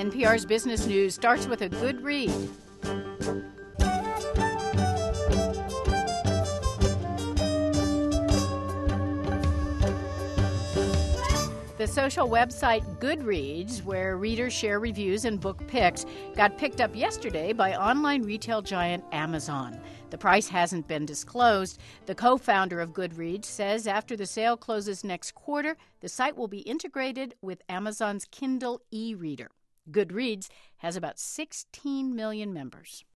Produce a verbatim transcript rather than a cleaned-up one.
N P R's Business News starts with a good read. The social website Goodreads, where readers share reviews and book picks, got picked up yesterday by online retail giant Amazon. The price hasn't been disclosed. The co-founder of Goodreads says after the sale closes next quarter, the site will be integrated with Amazon's Kindle e-reader. Goodreads has about sixteen million members.